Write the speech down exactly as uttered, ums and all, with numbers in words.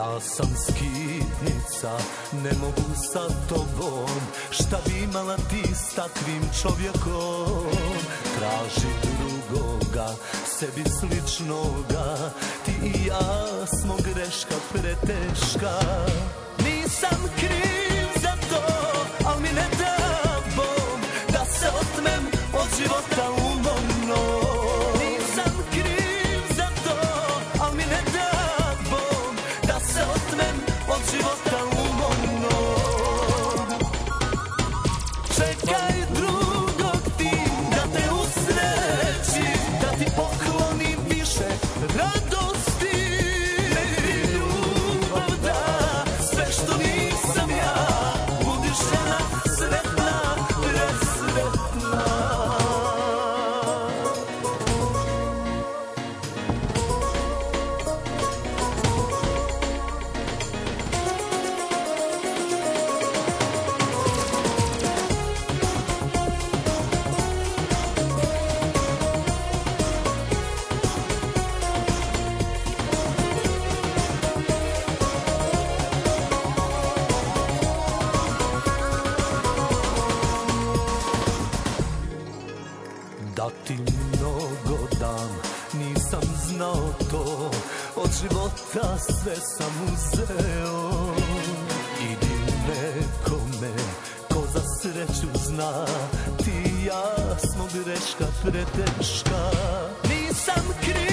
Ja sam skitnica, ne mogu sa tobom. Šta bi imala ti s takvim čovjekom? Traži drugoga, sebi sličnoga. Ti i ja smo greška preteška. Nisam kriv za to, al mi ne da Bog da se otmem od života umorno. Nisam kriv za to, al mi ne da Bog da se otmem od života umorno. Čekaj drugog ti da te usreći, da ti poklonim više radosti. Nek ti ljubav da sve što nisam ja, budiš žena sretna, presretna. Da ti mnogo dam, nisam znao to, od života sve sam uzeo. Idi nekome ko za sreću zna, ti i ja smo greška preteška. Nisam kriv